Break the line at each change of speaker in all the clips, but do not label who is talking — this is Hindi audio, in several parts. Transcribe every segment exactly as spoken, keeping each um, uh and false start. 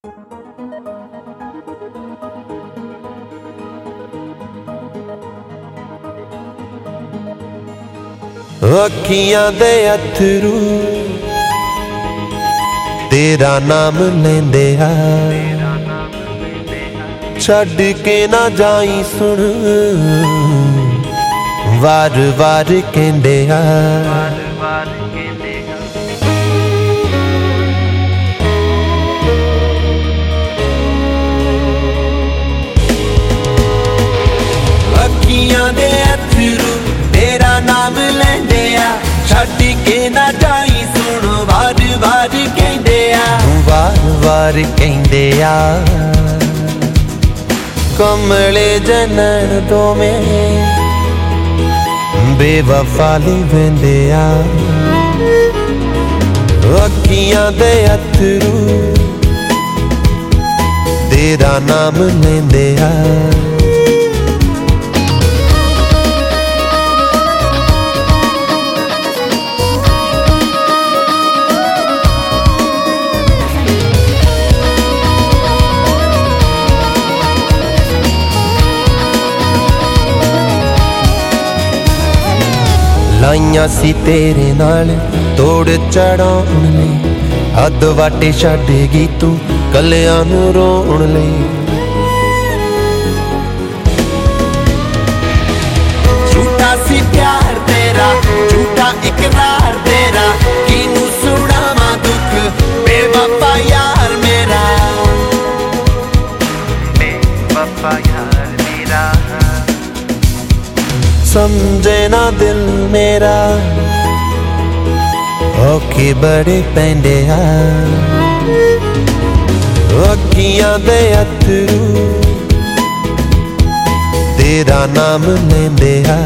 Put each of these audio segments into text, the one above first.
अखियां दे अथरू तेरा नाम लेंदे आ, छड़ के ना जाई सुन वार वार कहंदे आ। अखियां दे अथरू तेरा नाम लेंदे आ, छड़ के ना जाई सुन वार वार कहंदे आ, वार वार कहंदे आ। कमले जनन तो में बेवफाली वेंदे आ, अखियां दे अथरू तेरा नाम लेंदे आ। लाइयां सी तेरे नाल तोड़ चढ़ाउण लई, हद वाटे छड्डेगी तू कलियां नूं रोण लई। झूठा सी प्यार तेरा, झूठा इकरार तेरा, किनू सुणावां दुख बेवफा यार मेरा, बेवफा यार मेरा। समझे ना दिल मेरा औखे बड़े पैंदे आ, अखियां दे अथरू तेरा नाम लेंदे आ।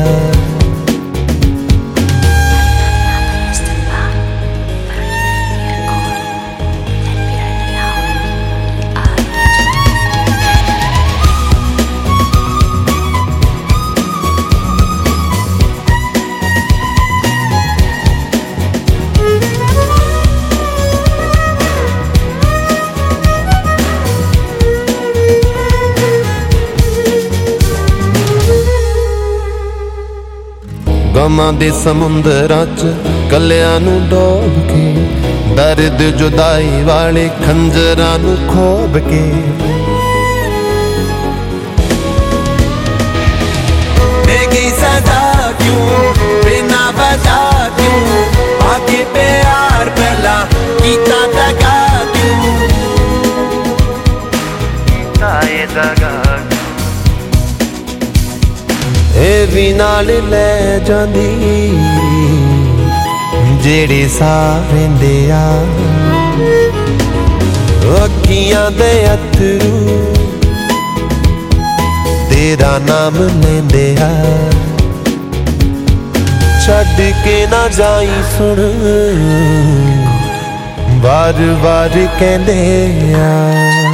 गमां दे समुंदरां च कलियां नूं डोब के, दर्द जुदाई वाले खंजरां नूं खोब के, देगी सजा क्यों बिना वजह क्यों, आगे प्यार पहला कीता दगा क्यों, कीता ए दगा ए भी नाल ले जांदी जेड़े साह वेंदे आ, अखियां दे अथरू तेरा नाम लेंदे आ, छड़ के ना जाई सुन वार वार कहंदे आ।